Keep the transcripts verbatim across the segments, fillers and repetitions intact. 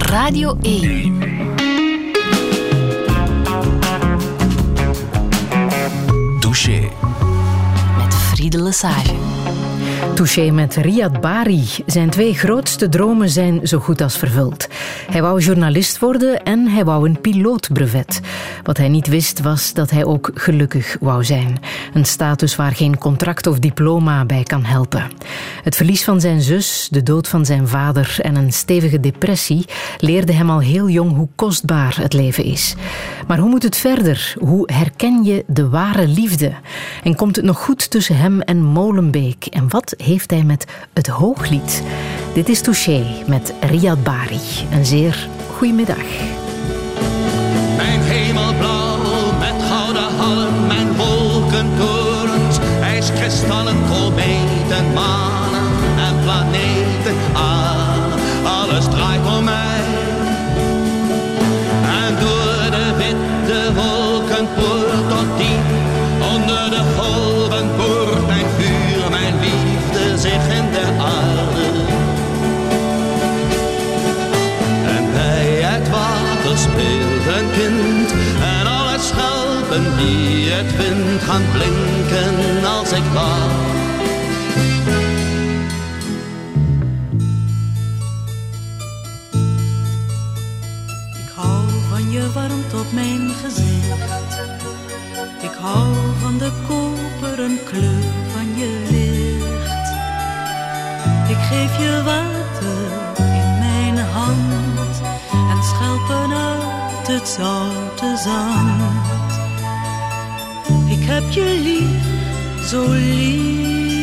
Radio één. Touché. Met Friede Lesage. Touché met Riyad Bari. Zijn twee grootste dromen zijn zo goed als vervuld. Hij wou journalist worden en hij wou een pilootbrevet. Wat hij niet wist was dat hij ook gelukkig wou zijn. Een status waar geen contract of diploma bij kan helpen. Het verlies van zijn zus, de dood van zijn vader en een stevige depressie leerde hem al heel jong hoe kostbaar het leven is. Maar hoe moet het verder? Hoe herken je de ware liefde? En komt het nog goed tussen hem en Molenbeek? En wat heeft hij met het Hooglied? Dit is Touché met Riyad Bari. Een zeer goedemiddag. Mijn hemelblauw met gouden halm, mijn wolkentorens, ijskristallen, kometen, manen en planeten. Ah, alles draait om mij. En door de witte wolkenpoort tot die onder de golven boort mijn vuur, mijn liefde zich in de aarde. En bij het water speelt een kind en alle schelpen die het vindt gaan blinken als ik wacht. Ik hou van je warmte op mijn gezicht. Ik hou van de koperen kleur van je licht. Ik geef je water in mijn hand en schelpen uit het zoute zand. Ik heb je lief, zo lief.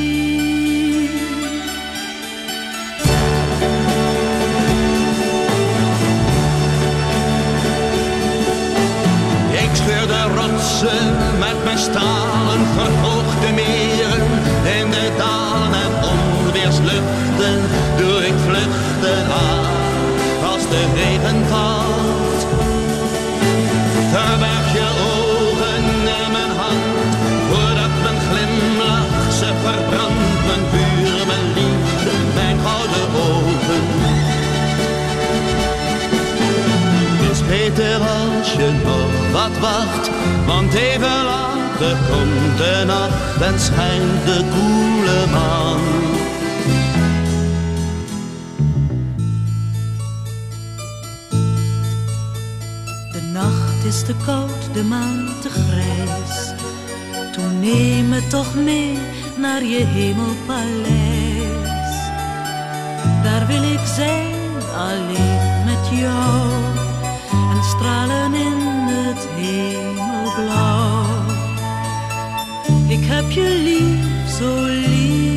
Ik scheur de rotsen met mijn stalen, verhoog de meren in de dalen en onweersluchten doe ik vluchten aan als de regen valt. Verberg je ogen in mijn hand voordat mijn glimlach ze verbrandt, mijn vuur, mijn liefde, mijn gouden ogen. Het is beter als je nog wat wacht, want even later komt de nacht en schijnt de koele maan. De nacht is te koud, de maan te grijs. Toen neem me toch mee naar je hemelpaleis. Daar wil ik zijn, alleen met jou. En stralen in het hemelblauw. Ik heb je lief, zo lief.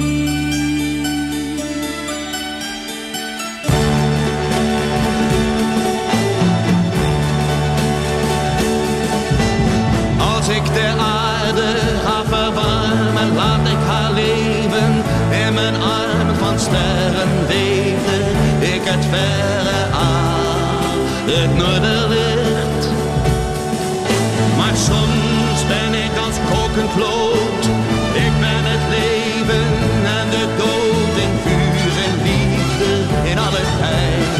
Als ik de aarde ga verwarmen, laat ik haar leven in mijn armen van sterren weten. Ik het verre aan, het noorderlicht. Maar soms ben ik als kokend lood. Ik ben het leven en de dood in vuur en liefde in alle tijd.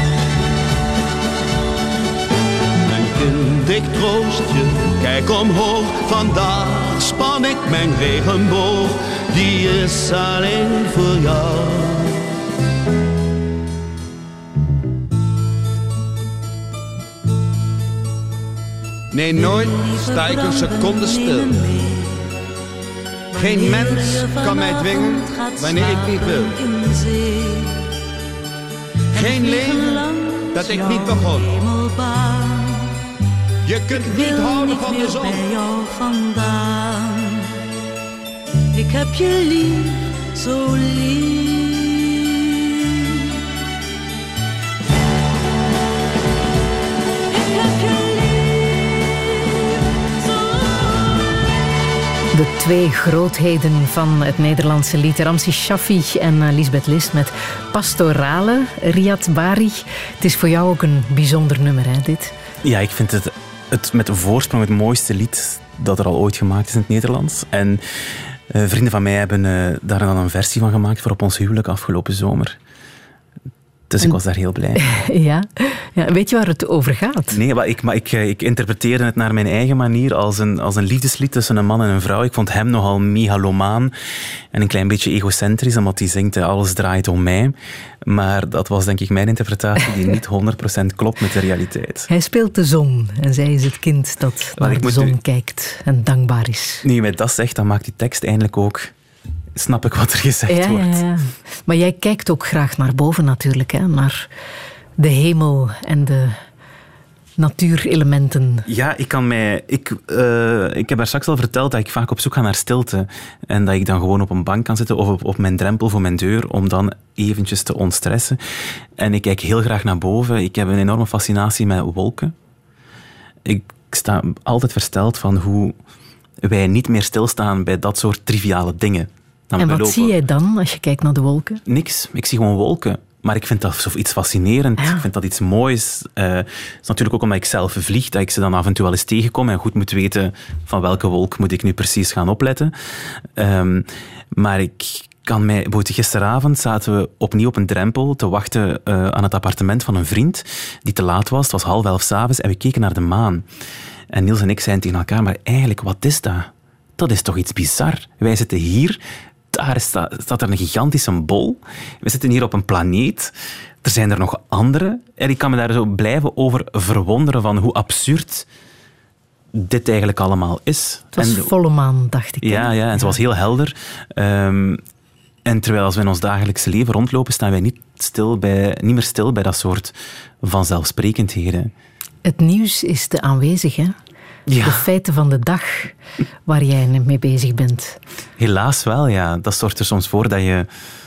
Mijn kind, ik troost je, kijk omhoog. Vandaag span ik mijn regenboog, die is alleen voor jou. Nee, nooit sta ik een seconde stil. Geen mens kan mij dwingen wanneer ik niet wil. Geen leven dat ik niet begon. Je kunt niet houden van de zon. Bij jou vandaan. Ik heb je lief, zo lief. De twee grootheden van het Nederlandse lied, Ramsi Shaffi en uh, Lisbeth List met Pastorale, Riyad Bari. Het is voor jou ook een bijzonder nummer, hè, dit? Ja, ik vind het, het met voorsprong het mooiste lied dat er al ooit gemaakt is in het Nederlands. En uh, vrienden van mij hebben uh, daar dan een versie van gemaakt voor op ons huwelijk afgelopen zomer. Dus ik was daar heel blij. Ja. Ja, weet je waar het over gaat? Nee, maar ik, maar ik, ik interpreteerde het naar mijn eigen manier als een, als een liefdeslied tussen een man en een vrouw. Ik vond hem nogal megalomaan en een klein beetje egocentrisch, omdat hij zingt alles draait om mij. Maar dat was denk ik mijn interpretatie die niet honderd procent klopt met de realiteit. Hij speelt de zon en zij is het kind dat naar ik de moet zon u... kijkt en dankbaar is. Nu je mij dat zegt, dan maakt die tekst eindelijk ook... Snap ik wat er gezegd ja, wordt. Ja, ja. Maar jij kijkt ook graag naar boven natuurlijk, hè? Naar de hemel en de natuurelementen. Ja, ik kan mij... Ik, uh, ik heb daar straks al verteld dat ik vaak op zoek ga naar stilte. En dat ik dan gewoon op een bank kan zitten of op, op mijn drempel voor mijn deur om dan eventjes te ontstressen. En ik kijk heel graag naar boven. Ik heb een enorme fascinatie met wolken. Ik sta altijd versteld van hoe wij niet meer stilstaan bij dat soort triviale dingen. En wat lopen... zie jij dan als je kijkt naar de wolken? Niks. Ik zie gewoon wolken. Maar ik vind dat iets fascinerend. Ja. Ik vind dat iets moois. Het uh, is natuurlijk ook omdat ik zelf vlieg, dat ik ze dan af en toe wel eens tegenkom en goed moet weten van welke wolk moet ik nu precies gaan opletten. Um, maar ik kan mij... Gisteravond zaten we opnieuw op een drempel te wachten uh, aan het appartement van een vriend die te laat was. Het was half elf 's avonds en we keken naar de maan. En Niels en ik zeiden tegen elkaar, maar eigenlijk, wat is dat? Dat is toch iets bizar? Wij zitten hier... Daar staat, staat er een gigantische bol. We zitten hier op een planeet. Er zijn er nog andere. En ik kan me daar zo blijven over verwonderen van hoe absurd dit eigenlijk allemaal is. Het was en, volle maan, dacht ik. Ja, ja, en het was heel helder. Um, en terwijl als we in ons dagelijkse leven rondlopen, staan wij niet, stil bij, niet meer stil bij dat soort vanzelfsprekendheden. Het nieuws is te aanwezig, hè? Ja. De feiten van de dag waar jij mee bezig bent. Helaas wel, ja. Dat zorgt er soms voor dat je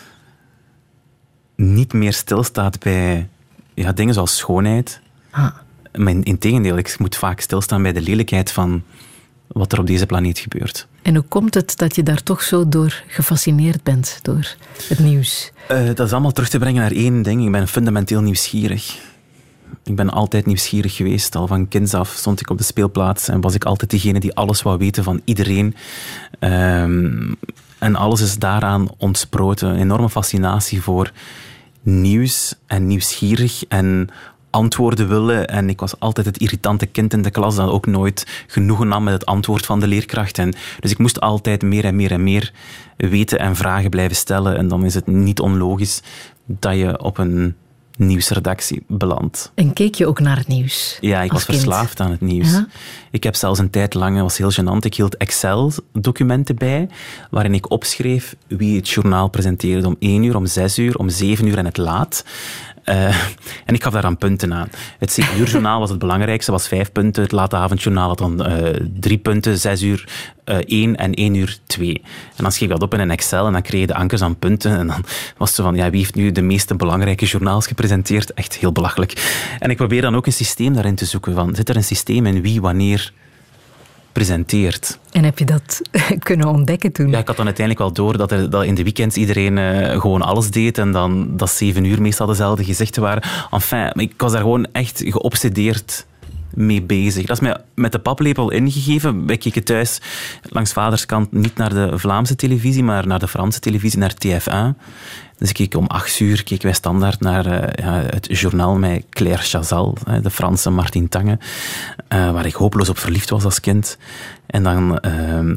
niet meer stilstaat bij ja, dingen zoals schoonheid. Ah. Maar integendeel, ik moet vaak stilstaan bij de lelijkheid van wat er op deze planeet gebeurt. En hoe komt het dat je daar toch zo door gefascineerd bent, door het nieuws? Uh, dat is allemaal terug te brengen naar één ding. Ik ben fundamenteel nieuwsgierig. Ik ben altijd nieuwsgierig geweest. Al van kinds af stond ik op de speelplaats en was ik altijd degene die alles wou weten van iedereen. Um, en alles is daaraan ontsproten. Een enorme fascinatie voor nieuws en nieuwsgierig en antwoorden willen. En ik was altijd het irritante kind in de klas dat ook nooit genoegen nam met het antwoord van de leerkracht. En dus ik moest altijd meer en meer en meer weten en vragen blijven stellen. En dan is het niet onlogisch dat je op een nieuwsredactie beland. En keek je ook naar het nieuws? Ja, ik was kind. verslaafd aan het nieuws. Ja? Ik heb zelfs een tijd lang, dat was heel gênant, ik hield Excel-documenten bij, waarin ik opschreef wie het journaal presenteerde om één uur, om zes uur, om zeven uur en het laat. Uh, en ik gaf daar aan punten aan. Het zeven uur journaal was het belangrijkste, was vijf punten. Het late avondjournaal had dan uh, drie punten, zes uur uh, één en één uur twee. En dan schreef ik dat op in een Excel en dan kreeg je de ankers aan punten. En dan was het zo van, ja, wie heeft nu de meeste belangrijke journaals gepresenteerd? Echt heel belachelijk. En ik probeer dan ook een systeem daarin te zoeken. Van, zit er een systeem in wie, wanneer presenteert. En heb je dat kunnen ontdekken toen? Ja, ik had dan uiteindelijk wel door dat, er, dat in de weekends iedereen uh, gewoon alles deed en dan dat zeven uur meestal dezelfde gezichten waren. Enfin, ik was daar gewoon echt geobsedeerd mee bezig. Dat is mij met de paplepel ingegeven. Wij keken thuis langs vaders kant niet naar de Vlaamse televisie, maar naar de Franse televisie, naar T F één. Dus ik keek om acht uur keken wij standaard naar uh, ja, het journaal met Claire Chazal, de Franse Martin Tange, uh, waar ik hopeloos op verliefd was als kind. En dan, uh,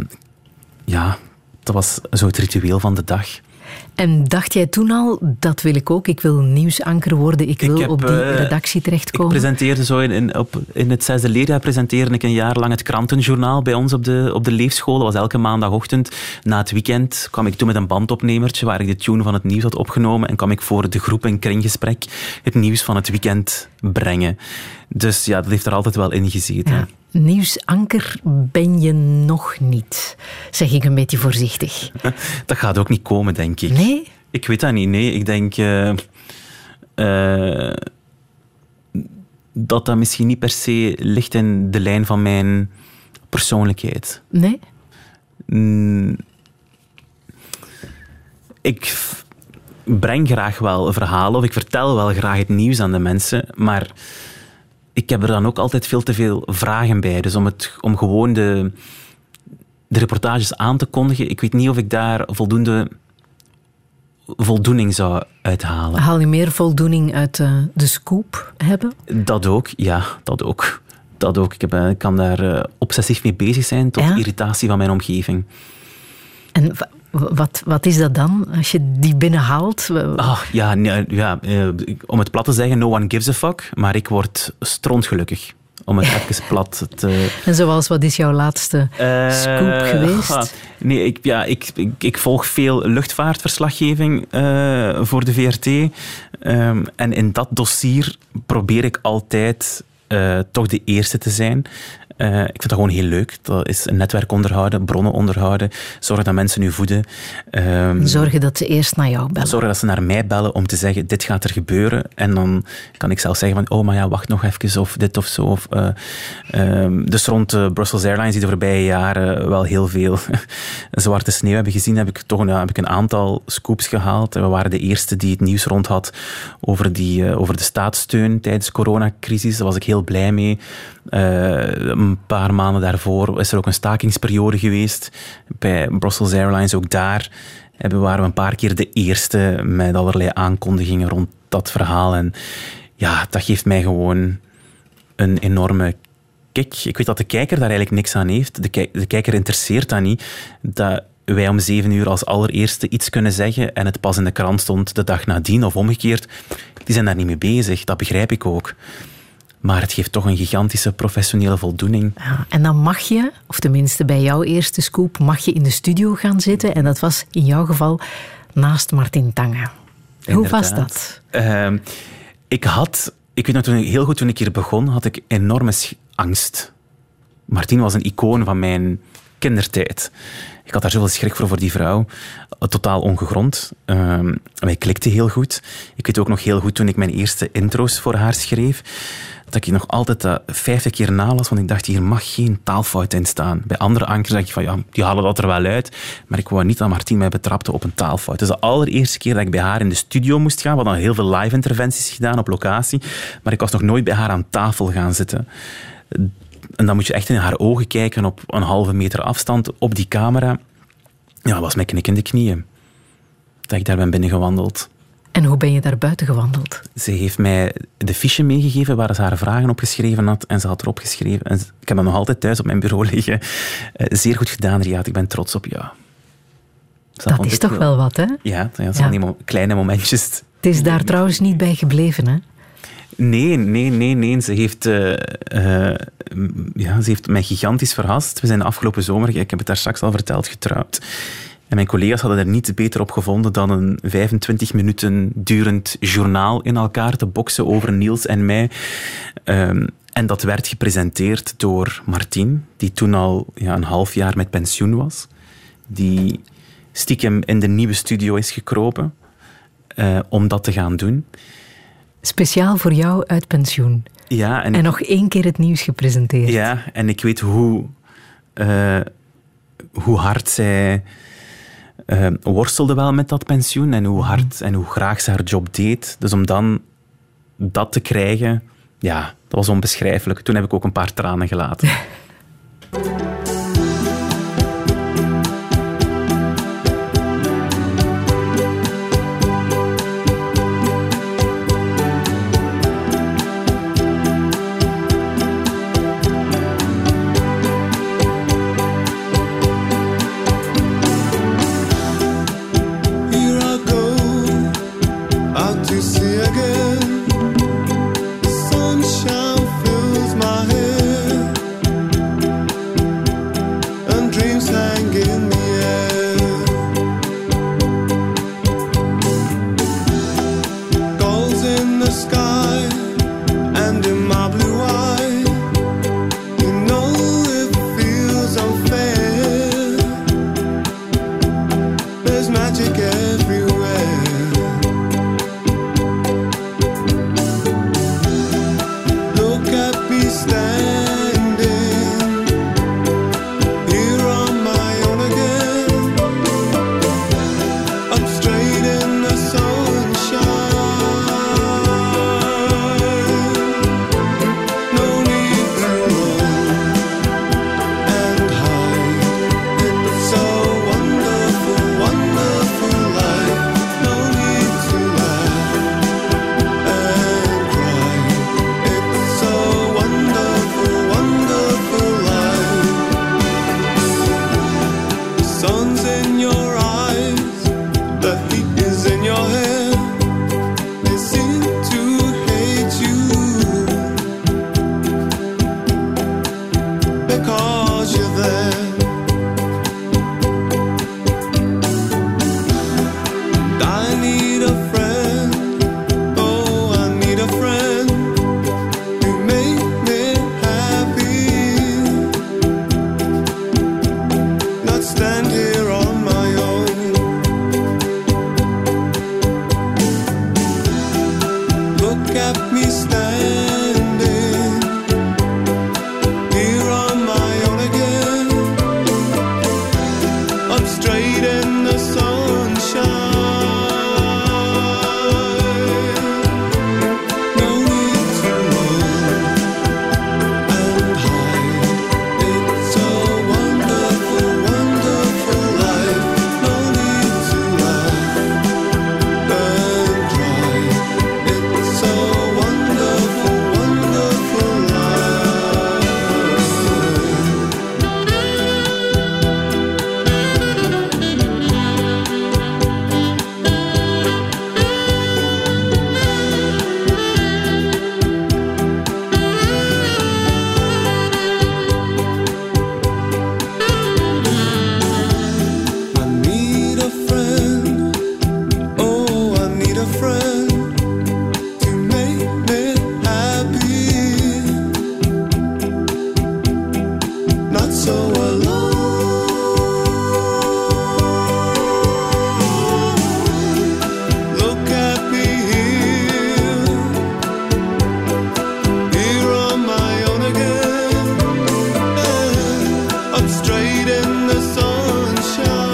ja, dat was zo het ritueel van de dag. En dacht jij toen al, dat wil ik ook, ik wil nieuwsanker worden, ik wil ik heb, op die redactie terechtkomen? Ik presenteerde zo, in, in, op, in het zesde leerjaar presenteerde ik een jaar lang het krantenjournaal bij ons op de, op de leefschool. Dat was elke maandagochtend. Na het weekend kwam ik toen met een bandopnemertje waar ik de tune van het nieuws had opgenomen en kwam ik voor de groep in kringgesprek het nieuws van het weekend brengen. Dus ja, dat heeft er altijd wel in gezeten. Ja. Nieuwsanker ben je nog niet, zeg ik een beetje voorzichtig. Dat gaat ook niet komen, denk ik. Nee? Ik weet dat niet, nee. Ik denk uh, uh, dat dat misschien niet per se ligt in de lijn van mijn persoonlijkheid. Nee? Mm, ik breng graag wel verhalen of ik vertel wel graag het nieuws aan de mensen, maar ik heb er dan ook altijd veel te veel vragen bij. Dus om, het, om gewoon de, de reportages aan te kondigen, ik weet niet of ik daar voldoende voldoening zou uithalen. Haal je meer voldoening uit uh, de scoop hebben? Dat ook, ja, dat ook. Dat ook. Ik, heb, ik kan daar uh, obsessief mee bezig zijn tot ja? irritatie van mijn omgeving. En wat, wat is dat dan, als je die binnenhaalt? Ah, ja, nee, ja uh, om het plat te zeggen, no one gives a fuck, maar ik word strontgelukkig. Om het even plat te... En zoals, wat is jouw laatste uh, scoop geweest? Ah, nee, ik, ja, ik, ik, ik volg veel luchtvaartverslaggeving uh, voor de V R T. Um, en in dat dossier probeer ik altijd uh, toch de eerste te zijn. Uh, ik vind dat gewoon heel leuk. Dat is een netwerk onderhouden, bronnen onderhouden, zorgen dat mensen u voeden. Um, zorgen dat ze eerst naar jou bellen. Zorgen dat ze naar mij bellen om te zeggen, dit gaat er gebeuren. En dan kan ik zelf zeggen van, oh, maar ja, wacht nog even, of dit of zo. Of, uh, um, dus rond uh, Brussels Airlines, die de voorbije jaren wel heel veel zwarte sneeuw hebben gezien, heb ik toch een, ja, heb ik een aantal scoops gehaald. En we waren de eerste die het nieuws rond had over, die, uh, over de staatssteun tijdens de coronacrisis. Daar was ik heel blij mee. Uh, een paar maanden daarvoor is er ook een stakingsperiode geweest bij Brussels Airlines. Ook daar hebben, waren we een paar keer de eerste met allerlei aankondigingen rond dat verhaal. En ja, dat geeft mij gewoon een enorme kick. Ik weet dat de kijker daar eigenlijk niks aan heeft. De, kijk, de kijker interesseert dat niet. Dat wij om zeven uur als allereerste iets kunnen zeggen en het pas in de krant stond de dag nadien of omgekeerd. Die zijn daar niet mee bezig. Dat begrijp ik ook. Maar het geeft toch een gigantische professionele voldoening. Ja, en dan mag je, of tenminste bij jouw eerste scoop, mag je in de studio gaan zitten. En dat was in jouw geval naast Martin Tange. Hoe was dat? Uh, ik had, ik weet nog toen, heel goed toen ik hier begon, had ik enorme angst. Martin was een icoon van mijn kindertijd. Ik had daar zoveel schrik voor, voor die vrouw. Totaal ongegrond. Uh, wij klikten heel goed. Ik weet ook nog heel goed toen ik mijn eerste intro's voor haar schreef, dat ik nog altijd uh, vijftig keer nalas, want ik dacht, hier mag geen taalfout in staan. Bij andere ankers dacht ik van, ja, die halen dat er wel uit. Maar ik wou niet dat Martin mij betrapte op een taalfout. Dus de allereerste keer dat ik bij haar in de studio moest gaan, we hadden heel veel live-interventies gedaan op locatie, maar ik was nog nooit bij haar aan tafel gaan zitten. En dan moet je echt in haar ogen kijken op een halve meter afstand, op die camera. Ja, dat was mijn knik in de knieën. Dat ik daar ben binnengewandeld. En hoe ben je daar buiten gewandeld? Ze heeft mij de fiche meegegeven waar ze haar vragen op geschreven had. En ze had erop geschreven. En ik heb dat nog altijd thuis op mijn bureau liggen. Uh, zeer goed gedaan, Riad. Ik ben trots op jou. Dat, dat is toch wel wat, hè? Ja, dat zijn ja. die mo- kleine momentjes. Het is daar trouwens niet bij gebleven, hè? Nee, nee, nee, nee. Ze heeft, uh, uh, ja, ze heeft mij gigantisch verrast. We zijn de afgelopen zomer, ik heb het daar straks al verteld, getrouwd. En mijn collega's hadden er niets beter op gevonden dan een vijfentwintig minuten durend journaal in elkaar te boksen over Niels en mij. Um, en dat werd gepresenteerd door Martin, die toen al ja, een half jaar met pensioen was. Die stiekem in de nieuwe studio is gekropen uh, om dat te gaan doen. Speciaal voor jou uit pensioen. Ja, en, en nog één keer het nieuws gepresenteerd. Ja, en ik weet hoe, uh, hoe hard zij uh, worstelde wel met dat pensioen en hoe hard en hoe graag ze haar job deed. Dus om dan dat te krijgen, ja, dat was onbeschrijfelijk. Toen heb ik ook een paar tranen gelaten. me standing here on my own again, up straight in the sunshine. No need to run and hide. It's a wonderful, wonderful life. No need to laugh and cry. It's a wonderful, wonderful life. I need a friend, oh, I need a friend to make me happy, not so alone. Look at me here, here on my own again, up straight in the sunshine.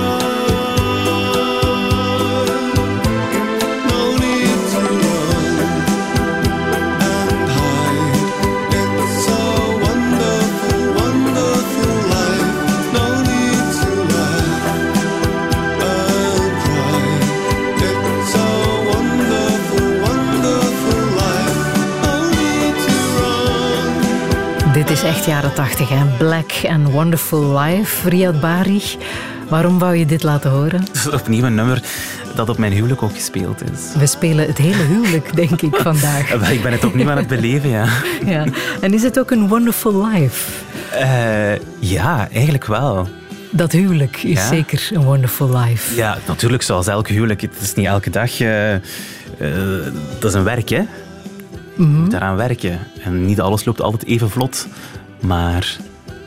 No need to run and hide. It's a wonderful, wonderful life. No need to laugh and cry. It's a wonderful, wonderful life. No need to run. Dit is echt jaren tachtig, hè? Black and Wonderful Life, Riyad Bari. Waarom wou je dit laten horen? Het is opnieuw een nummer dat op mijn huwelijk ook gespeeld is. We spelen het hele huwelijk, denk ik, vandaag. Wel, ik ben het opnieuw aan het beleven, ja. Ja. En is het ook een wonderful life? Eh, ja, eigenlijk wel. Dat huwelijk is Ja? zeker een wonderful life. Ja, natuurlijk, zoals elk huwelijk. Het is niet elke dag. eh, eh, dat is een werk, hè. Je moet daaraan werken. En niet alles loopt altijd even vlot. Maar...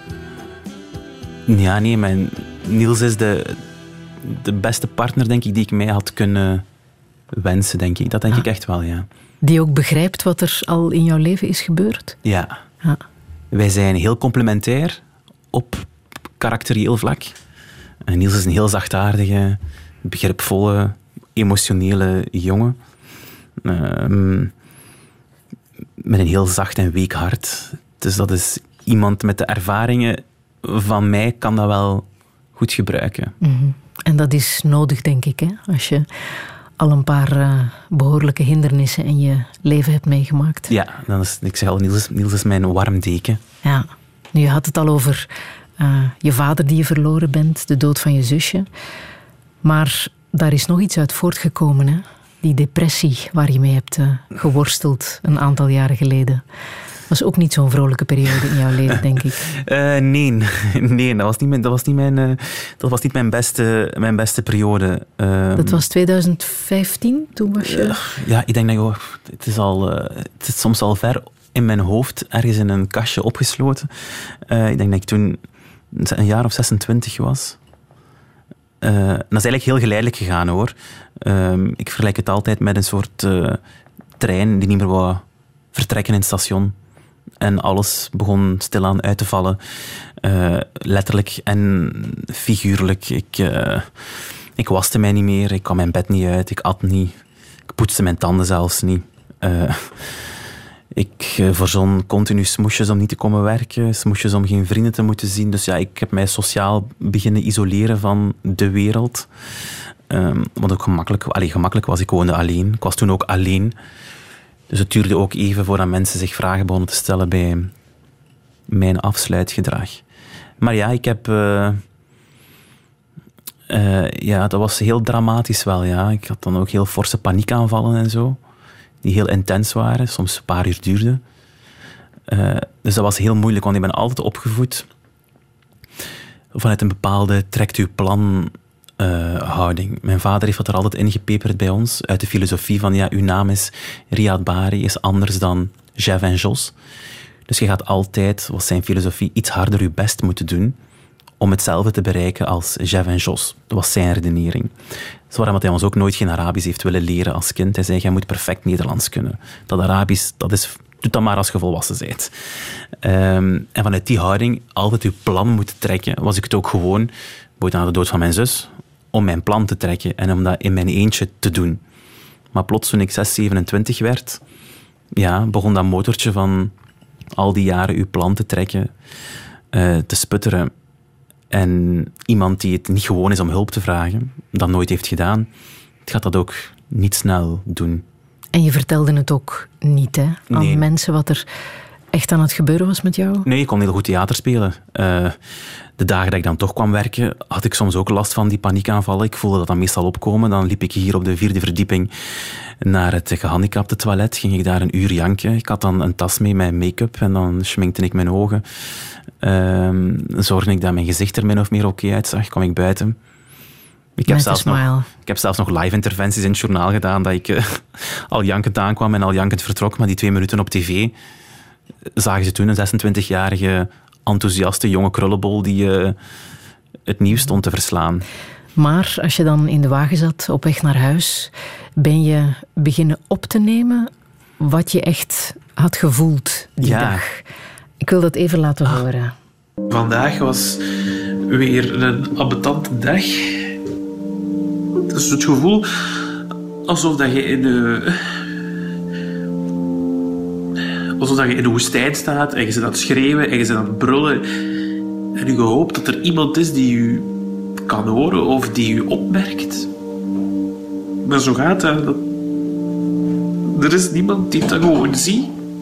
Ja, nee, mijn... Niels is de, de beste partner, denk ik, die ik mij had kunnen wensen, denk ik. Dat denk ik echt wel, ja. Die ook begrijpt wat er al in jouw leven is gebeurd? Ja. Ja. Wij zijn heel complementair op karakterieel vlak. En Niels is een heel zachtaardige, begripvolle, emotionele jongen. Ehm, met een heel zacht en week hart. Dus dat is iemand met de ervaringen van mij kan dat wel goed gebruiken. Mhm. En dat is nodig, denk ik, hè? Als je al een paar uh, behoorlijke hindernissen in je leven hebt meegemaakt. Ja, dan is, ik zeg al, Niels is, Niels is mijn warm deken. Ja. Nu, je had het al over uh, je vader die je verloren bent, de dood van je zusje. Maar daar is nog iets uit voortgekomen, hè? Die depressie waar je mee hebt uh, geworsteld een aantal jaren geleden. Was ook niet zo'n vrolijke periode in jouw leven, denk ik. Uh, nee, nee dat, was niet mijn, dat, was niet mijn, uh, dat was niet mijn beste, mijn beste periode. Uh, dat was twintig vijftien, toen was je... Uh, ja, ik denk dat joh, het is al, uh, het is soms al ver in mijn hoofd, ergens in een kastje opgesloten. Uh, ik denk dat ik toen een jaar of zesentwintig was. Uh, dat is eigenlijk heel geleidelijk gegaan, hoor. Uh, ik vergelijk het altijd met een soort uh, trein die niet meer wou vertrekken in het station. En alles begon stilaan uit te vallen. Uh, letterlijk en figuurlijk. Ik, uh, ik waste mij niet meer. Ik kwam mijn bed niet uit. Ik at niet. Ik poetste mijn tanden zelfs niet. Uh, ik uh, verzon continu smoesjes om niet te komen werken. Smoesjes om geen vrienden te moeten zien. Dus ja, ik heb mij sociaal beginnen isoleren van de wereld. Um, want ook gemakkelijk, allee, gemakkelijk was. Ik woonde alleen. Ik was toen ook alleen. Dus het duurde ook even voordat mensen zich vragen begonnen te stellen bij mijn afsluitgedrag. Maar ja, ik heb... Uh, uh, ja, dat was heel dramatisch wel, ja. Ik had dan ook heel forse paniekaanvallen en zo. Die heel intens waren, soms een paar uur duurden. Uh, dus dat was heel moeilijk, want ik ben altijd opgevoed vanuit een bepaalde trekt-uw-plan... Uh, houding. Mijn vader heeft dat er altijd ingepeperd bij ons, uit de filosofie van, ja, uw naam is Riyad Bari, is anders dan Jeff en Jos. Dus je gaat altijd, was zijn filosofie, iets harder je best moeten doen om hetzelfde te bereiken als Jeff en Jos. Dat was zijn redenering. Zo waarom hij ons ook nooit geen Arabisch heeft willen leren als kind. Hij zei, jij moet perfect Nederlands kunnen. Dat Arabisch, dat is... Doe dat maar als je volwassen bent. Um, en vanuit die houding, altijd je plan moeten trekken, was ik het ook gewoon, bijvoorbeeld na de dood van mijn zus, om mijn plan te trekken en om dat in mijn eentje te doen. Maar plots, toen ik zes, zevenentwintig werd, ja, begon dat motortje van al die jaren uw plan te trekken, uh, te sputteren. En iemand die het niet gewoon is om hulp te vragen, dat nooit heeft gedaan, het gaat dat ook niet snel doen. En je vertelde het ook niet, hè? Aan nee. mensen wat er echt aan het gebeuren was met jou? Nee, ik kon heel goed theater spelen. Uh, de dagen dat ik dan toch kwam werken, had ik soms ook last van die paniekaanvallen. Ik voelde dat dan meestal opkomen. Dan liep ik hier op de vierde verdieping naar het gehandicapte toilet. Ging ik daar een uur janken. Ik had dan een tas mee met make-up en dan schminkte ik mijn ogen. Uh, zorgde ik dat mijn gezicht er min of meer oké uitzag. Kwam ik buiten. Ik heb, zelfs nog, ik heb zelfs nog live-interventies in het journaal gedaan, dat ik uh, al jankend aankwam en al jankend vertrok, maar die twee minuten op tv zagen ze toen een zesentwintigjarige enthousiaste jonge krullenbol die uh, het nieuws stond te verslaan. Maar als je dan in de wagen zat, op weg naar huis, ben je beginnen op te nemen wat je echt had gevoeld die ja. dag. Ik wil dat even laten ah. horen. Vandaag was weer een ambetante dag. Het is het gevoel alsof dat je in de... alsof dat je in de woestijn staat en je zit aan het schreeuwen en je zit aan het brullen. En je hoopt dat er iemand is die je kan horen of die je opmerkt. Maar zo gaat dat. Er is niemand die dat gewoon ziet.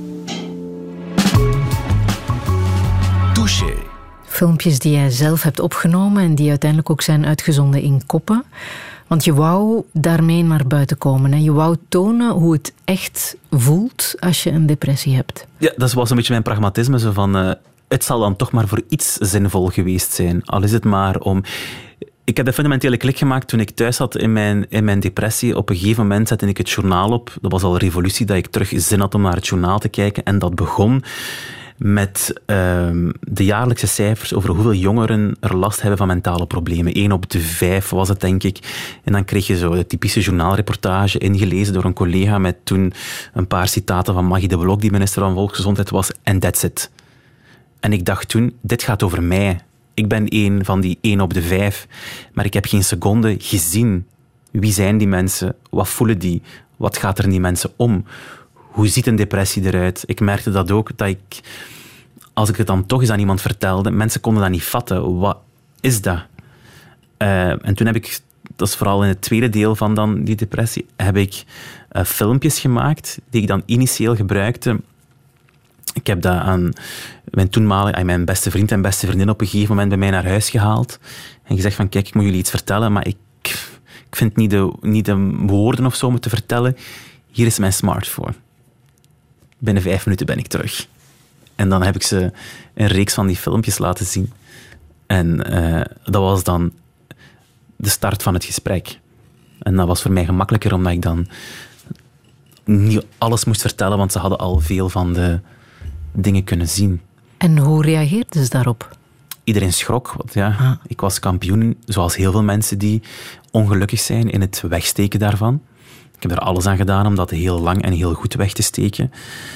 Touché. Filmpjes die jij zelf hebt opgenomen en die uiteindelijk ook zijn uitgezonden in Koppen. Want je wou daarmee naar buiten komen. Hè? Je wou tonen hoe het echt voelt als je een depressie hebt. Ja, dat was een beetje mijn pragmatisme. Zo van, uh, het zal dan toch maar voor iets zinvol geweest zijn. Al is het maar om... Ik heb de fundamentele klik gemaakt toen ik thuis zat in mijn, in mijn depressie. Op een gegeven moment zette ik het journaal op. Dat was al een revolutie, dat ik terug zin had om naar het journaal te kijken. En dat begon met uh, de jaarlijkse cijfers over hoeveel jongeren er last hebben van mentale problemen. Eén op de vijf was het, denk ik. En dan kreeg je zo de typische journaalreportage ingelezen door een collega met toen een paar citaten van Maggie de Blok, die minister van Volksgezondheid was. En that's it. En ik dacht toen, dit gaat over mij. Ik ben één van die één op de vijf. Maar ik heb geen seconde gezien. Wie zijn die mensen? Wat voelen die? Wat gaat er in die mensen om? Hoe ziet een depressie eruit? Ik merkte dat ook, dat ik... Als ik het dan toch eens aan iemand vertelde, mensen konden dat niet vatten. Wat is dat? Uh, en toen heb ik... Dat is vooral in het tweede deel van dan die depressie, heb ik uh, filmpjes gemaakt die ik dan initieel gebruikte. Ik heb dat aan mijn toenmalige, aan mijn beste vriend en beste vriendin op een gegeven moment bij mij naar huis gehaald. En gezegd van, kijk, ik moet jullie iets vertellen, maar ik, ik vind niet de, niet de woorden of zo om te vertellen. Hier is mijn smartphone. Binnen vijf minuten ben ik terug. En dan heb ik ze een reeks van die filmpjes laten zien. En uh, dat was dan de start van het gesprek. En dat was voor mij gemakkelijker, omdat ik dan niet alles moest vertellen, want ze hadden al veel van de dingen kunnen zien. En hoe reageerden ze daarop? Iedereen schrok. Want ja, ah. Ik was kampioen, zoals heel veel mensen die ongelukkig zijn, in het wegsteken daarvan. Ik heb er alles aan gedaan om dat heel lang en heel goed weg te steken.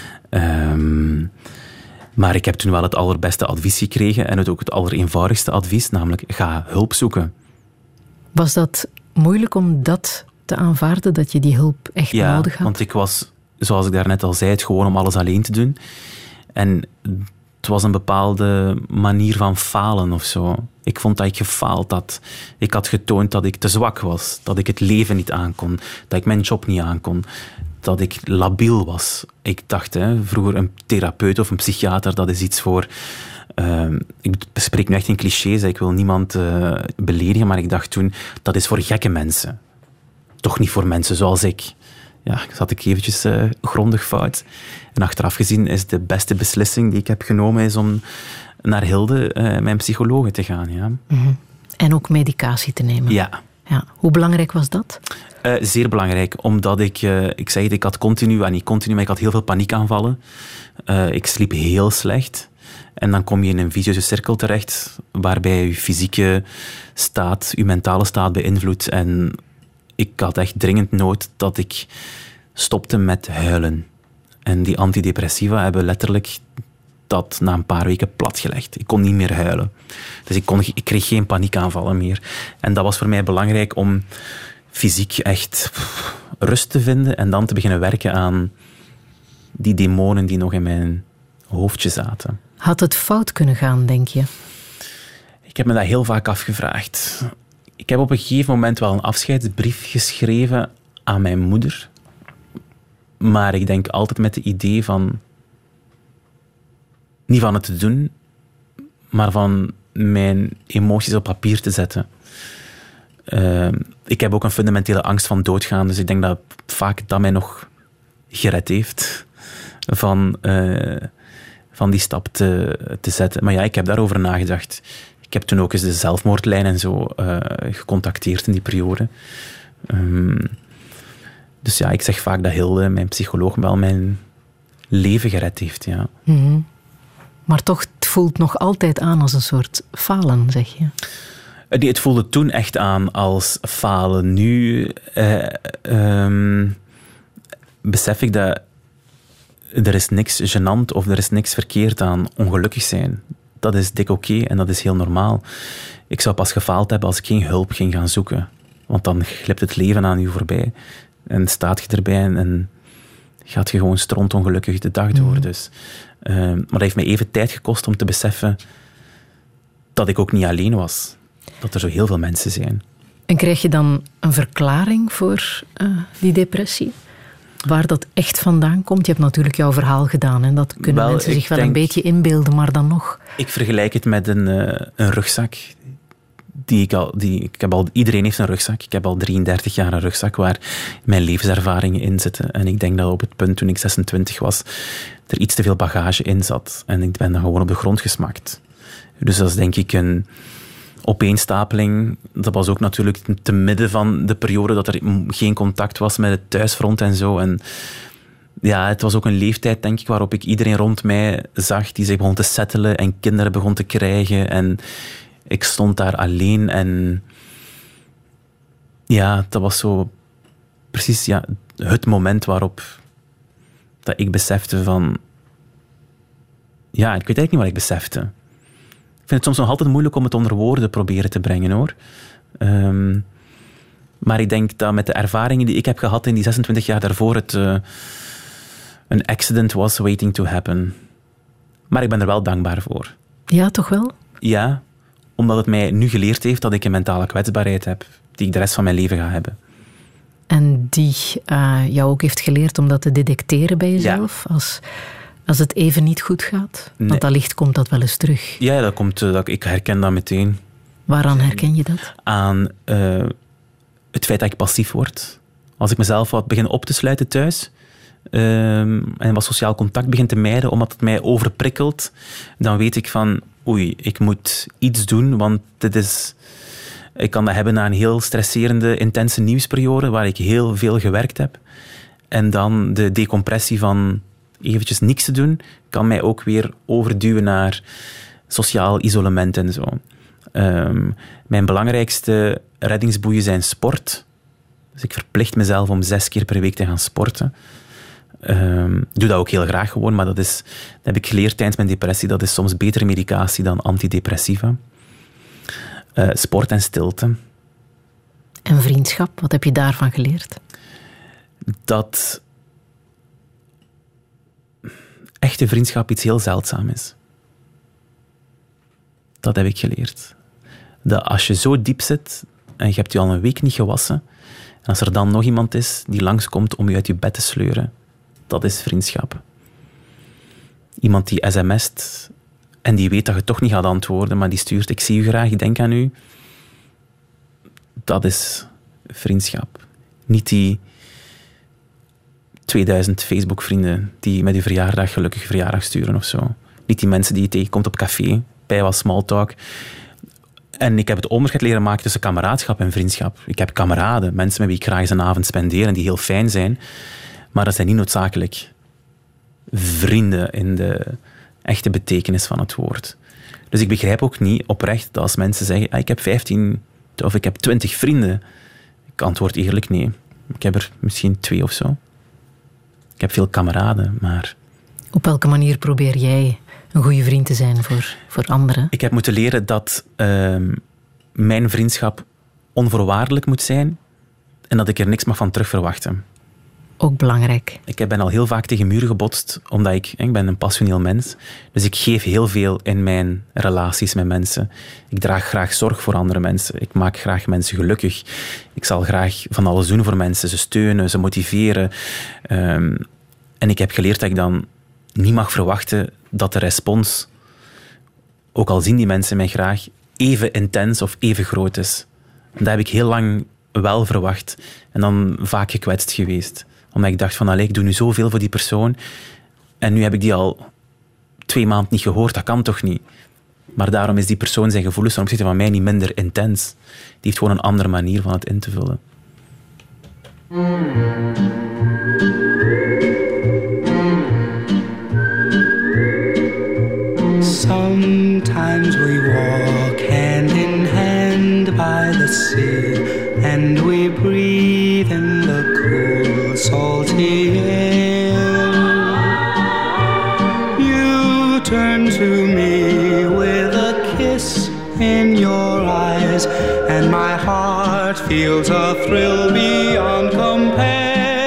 Um, maar ik heb toen wel het allerbeste advies gekregen en het ook het allereenvoudigste advies, namelijk ga hulp zoeken. Was dat moeilijk om dat te aanvaarden, dat je die hulp echt ja, nodig had? Ja, want ik was, zoals ik daarnet al zei, het gewoon om alles alleen te doen. En het was een bepaalde manier van falen of zo. Ik vond dat ik gefaald had. Ik had getoond dat ik te zwak was. Dat ik het leven niet aankon. Dat ik mijn job niet aankon. Dat ik labiel was. Ik dacht, hè, vroeger een therapeut of een psychiater, dat is iets voor... Uh, ik spreek nu echt in clichés, ik wil niemand uh, beledigen, maar ik dacht toen, dat is voor gekke mensen. Toch niet voor mensen zoals ik. Ja, zat ik eventjes uh, grondig fout. En achteraf gezien is de beste beslissing die ik heb genomen is om naar Hilde, uh, mijn psychologe, te gaan. Ja. Mm-hmm. En ook medicatie te nemen. Ja. Ja. Hoe belangrijk was dat? Uh, zeer belangrijk, omdat ik, uh, ik zei het, ik had continu, en niet continu, maar ik had heel veel paniekaanvallen. Uh, ik sliep heel slecht. En dan kom je in een vicieuze cirkel terecht, waarbij je fysieke staat, je mentale staat beïnvloedt. En ik had echt dringend nood dat ik stopte met huilen. En die antidepressiva hebben letterlijk dat na een paar weken platgelegd. Ik kon niet meer huilen. Dus ik, kon, ik kreeg geen paniekaanvallen meer. En dat was voor mij belangrijk om fysiek echt rust te vinden en dan te beginnen werken aan die demonen die nog in mijn hoofdje zaten. Had het fout kunnen gaan, denk je? Ik heb me dat heel vaak afgevraagd. Ik heb op een gegeven moment wel een afscheidsbrief geschreven aan mijn moeder. Maar ik denk altijd met het idee van... Niet van het te doen, maar van mijn emoties op papier te zetten. Uh, ik heb ook een fundamentele angst van doodgaan, dus ik denk dat vaak dat mij nog gered heeft van, uh, van die stap te, te zetten. Maar ja, ik heb daarover nagedacht. Ik heb toen ook eens de zelfmoordlijn en zo uh, gecontacteerd in die periode. Um, dus ja, ik zeg vaak dat Hilde, mijn psycholoog, wel mijn leven gered heeft. Ja. Mm-hmm. Maar toch, het voelt nog altijd aan als een soort falen, zeg je? Nee, het voelde toen echt aan als falen. Nu eh, um, besef ik dat er is niks gênant of er is niks verkeerd aan ongelukkig zijn. Dat is dik oké okay en dat is heel normaal. Ik zou pas gefaald hebben als ik geen hulp ging gaan zoeken. Want dan glipt het leven aan je voorbij. En staat je erbij en, en gaat je gewoon strontongelukkig de dag door. Mm. Dus, uh, maar dat heeft mij even tijd gekost om te beseffen dat ik ook niet alleen was. Dat er zo heel veel mensen zijn. En krijg je dan een verklaring voor uh, die depressie? Waar dat echt vandaan komt? Je hebt natuurlijk jouw verhaal gedaan. En dat kunnen wel, mensen zich wel denk, een beetje inbeelden, maar dan nog. Ik vergelijk het met een, uh, een rugzak. Die ik al, die, ik heb al, iedereen heeft een rugzak. Ik heb al drieëndertig jaar een rugzak waar mijn levenservaringen in zitten. En ik denk dat op het punt toen ik zesentwintig was, er iets te veel bagage in zat. En ik ben dan gewoon op de grond gesmakt. Dus dat is denk ik een opeenstapeling. Dat was ook natuurlijk te midden van de periode dat er geen contact was met het thuisfront en zo. En ja, het was ook een leeftijd, denk ik, waarop ik iedereen rond mij zag die zich begon te settelen en kinderen begon te krijgen. En ik stond daar alleen en ja, dat was zo precies ja, het moment waarop dat ik besefte van ja, ik weet eigenlijk niet wat ik besefte. Ik vind het soms nog altijd moeilijk om het onder woorden proberen te brengen, hoor. Um, maar ik denk dat met de ervaringen die ik heb gehad in die zesentwintig jaar daarvoor het uh, een accident was waiting to happen. Maar ik ben er wel dankbaar voor. Ja, toch wel? Ja, omdat het mij nu geleerd heeft dat ik een mentale kwetsbaarheid heb die ik de rest van mijn leven ga hebben. En die uh, jou ook heeft geleerd om dat te detecteren bij jezelf? Ja. Als, als het even niet goed gaat? Nee. Want allicht komt dat wel eens terug. Ja, dat komt, dat, ik herken dat meteen. Waaraan herken je dat? Aan uh, het feit dat ik passief word. Als ik mezelf wat begin op te sluiten thuis um, en wat sociaal contact begin te mijden omdat het mij overprikkelt, dan weet ik van oei, ik moet iets doen, want dit is... Ik kan dat hebben na een heel stresserende, intense nieuwsperiode waar ik heel veel gewerkt heb. En dan de decompressie van eventjes niks te doen, kan mij ook weer overduwen naar sociaal isolement en zo. Um, mijn belangrijkste reddingsboeien zijn sport. Dus ik verplicht mezelf om zes keer per week te gaan sporten. Um, ik doe dat ook heel graag gewoon, maar dat, is, dat heb ik geleerd tijdens mijn depressie. Dat is soms betere medicatie dan antidepressiva. Uh, sport en stilte. En vriendschap, wat heb je daarvan geleerd? Dat echte vriendschap iets heel zeldzaam is. Dat heb ik geleerd. Dat als je zo diep zit en je hebt je al een week niet gewassen, en als er dan nog iemand is die langskomt om je uit je bed te sleuren, dat is vriendschap. Iemand die sms't en die weet dat je toch niet gaat antwoorden, maar die stuurt, ik zie u graag, ik denk aan u. Dat is vriendschap. Niet die tweeduizend Facebook-vrienden die met uw verjaardag gelukkig verjaardag sturen of zo. Niet die mensen die je tegenkomt op café, bij wat smalltalk. En ik heb het onderscheid leren maken tussen kameraadschap en vriendschap. Ik heb kameraden, mensen met wie ik graag eens een avond spendeer en die heel fijn zijn. Maar dat zijn niet noodzakelijk vrienden in de echte betekenis van het woord. Dus ik begrijp ook niet oprecht dat als mensen zeggen, ah, ik heb vijftien of ik heb twintig vrienden. ik antwoord eerlijk nee. Ik heb er misschien twee of zo. Ik heb veel kameraden, maar... Op welke manier probeer jij een goede vriend te zijn voor, voor anderen? Ik heb moeten leren dat uh, mijn vriendschap onvoorwaardelijk moet zijn en dat ik er niks mag van terug verwachten. Ook belangrijk. Ik ben al heel vaak tegen muren gebotst, omdat ik, ik ben een passioneel mens. Dus ik geef heel veel in mijn relaties met mensen. Ik draag graag zorg voor andere mensen. Ik maak graag mensen gelukkig. Ik zal graag van alles doen voor mensen. Ze steunen, ze motiveren. Um, en ik heb geleerd dat ik dan niet mag verwachten dat de respons, ook al zien die mensen mij graag, even intens of even groot is. En dat heb ik heel lang wel verwacht. En dan vaak gekwetst geweest. Omdat ik dacht van, allee, ik doe nu zoveel voor die persoon. En nu heb ik die al twee maanden niet gehoord. Dat kan toch niet? Maar daarom is die persoon zijn gevoelens ten opzichte van mij niet minder intens. Die heeft gewoon een andere manier van het in te vullen. Sometimes we walk hand in hand by the sea, and we breathe in the cool, salty air. You turn to me with a kiss in your eyes, and my heart feels a thrill beyond compare.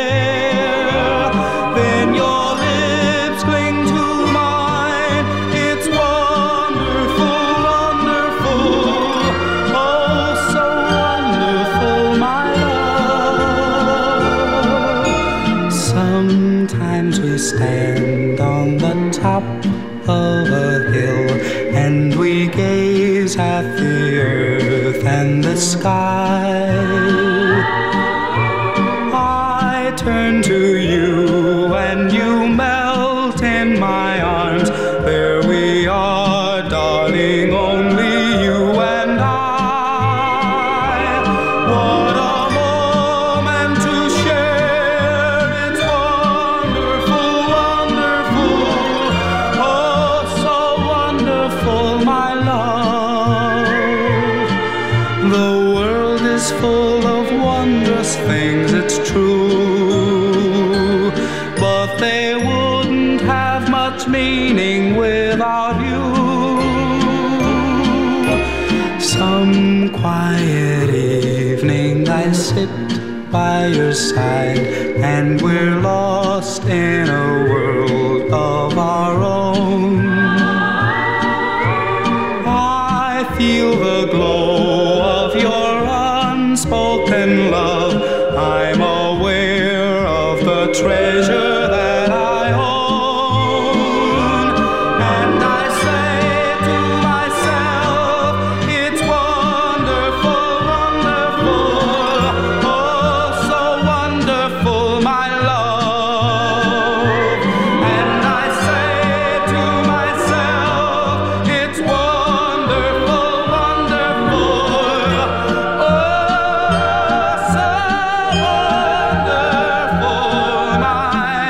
Then your lips cling to mine. It's wonderful, wonderful, oh so wonderful, my love. Sometimes we stand on the top of a hill, and we gaze at the earth and the sky. I turn to you and you melt in my arms. There we are, darling, only you and I. What a moment to share. It's wonderful, wonderful, oh so wonderful, my love. The world is full of wondrous things, it's true, but they wouldn't have much meaning without you. Some quiet evening I sit by your side, and we're lost in a world of our own. I feel the glow of your unspoken love. I'm aware of the treasure that I own, and I say to myself, it's wonderful, wonderful, oh so wonderful, my love. And I say to myself, it's wonderful, wonderful, oh so wonderful, my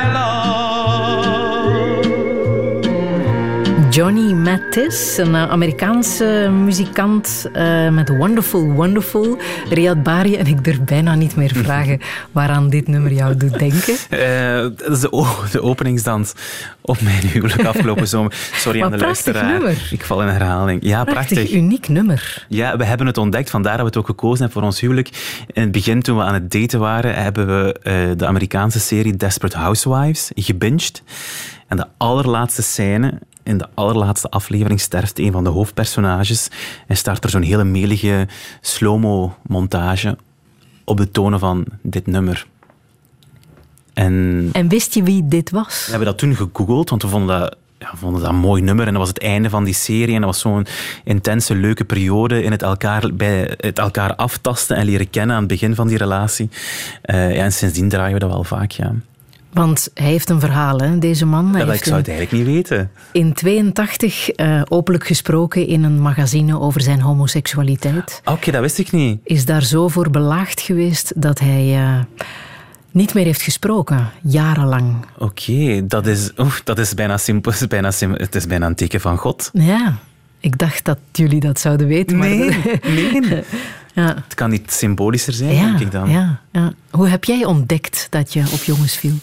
love. Johnny Mathis, een uh, Amerikaanse muzikant uh, met Wonderful, Wonderful. Riyad Bari, en ik durf bijna niet meer vragen waaraan dit nummer jou doet denken. Uh, dat is de, o- de openingsdans op mijn huwelijk afgelopen zomer. Sorry Maar aan de prachtig luisteraar. nummer. Ik val in herhaling. Ja, Prachtig, prachtig. uniek nummer. Ja, we hebben het ontdekt, vandaar dat we het ook gekozen hebben voor ons huwelijk. In het begin, toen we aan het daten waren, hebben we uh, de Amerikaanse serie Desperate Housewives gebinged. En de allerlaatste scène, in de allerlaatste aflevering, sterft een van de hoofdpersonages en start er zo'n hele melige slow-mo-montage op de tonen van dit nummer. En En wist je wie dit was? we hebben dat toen gegoogeld, want we vonden dat, ja, we vonden dat een mooi nummer. En dat was het einde van die serie. En dat was zo'n intense, leuke periode in het elkaar, bij het elkaar aftasten en leren kennen aan het begin van die relatie. Uh, ja, en sindsdien draaien we dat wel vaak, ja. Want hij heeft een verhaal, hè, deze man. Hij Ja, dat heeft ik zou het in, eigenlijk niet weten. in tweeëntachtig uh, openlijk gesproken in een magazine over zijn homoseksualiteit. Oké, okay, dat wist ik niet. Is daar zo voor belaagd geweest dat hij uh, niet meer heeft gesproken, jarenlang. Oké, okay, dat, is, oef, dat is bijna simpel. Het is bijna, sim- het is bijna een teken van God. Ja, Ik dacht dat jullie dat zouden weten. Maar Nee, nee. ja. Het kan niet symbolischer zijn, Ja, denk ik dan. ja, ja. Hoe heb jij ontdekt dat je op jongens viel?